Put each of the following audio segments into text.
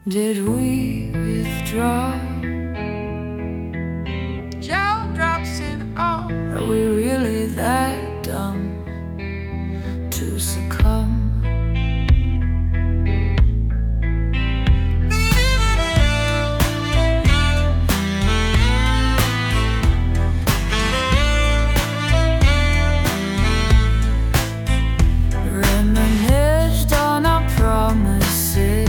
Did we withdraw? Jaw drops in all. Are we really that dumb to succumb? Reminisced on our promises.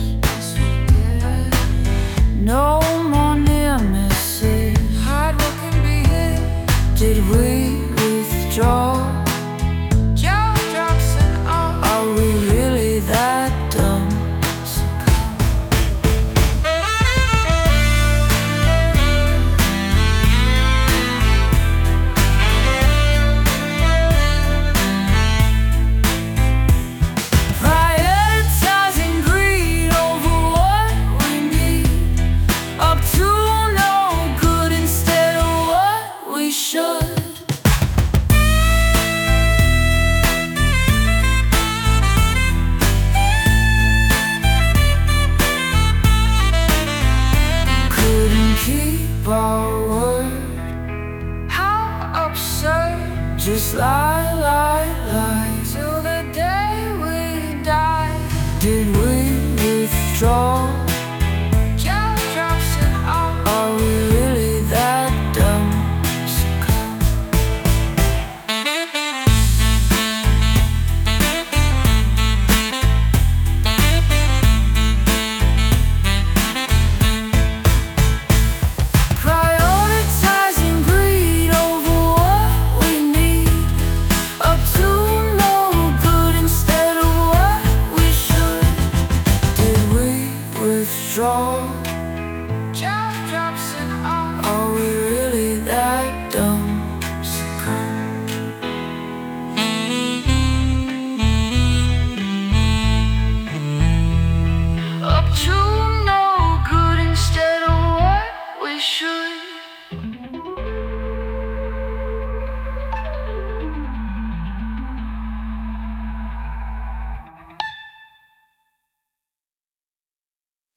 No more near misses. Hide what can be hid. Did we withdraw? Jaw drops in all. Are we really that dumb? Prioritizing greed over what we need, up to no good instead of what we should. Couldn't keep our word. How absurd. Just lie Till the day we die. Did we withdraw? Jaw drops in all. Are we really that dumb? Prioritizing greed over what we need, up to no good instead of what we should. Did we withdraw?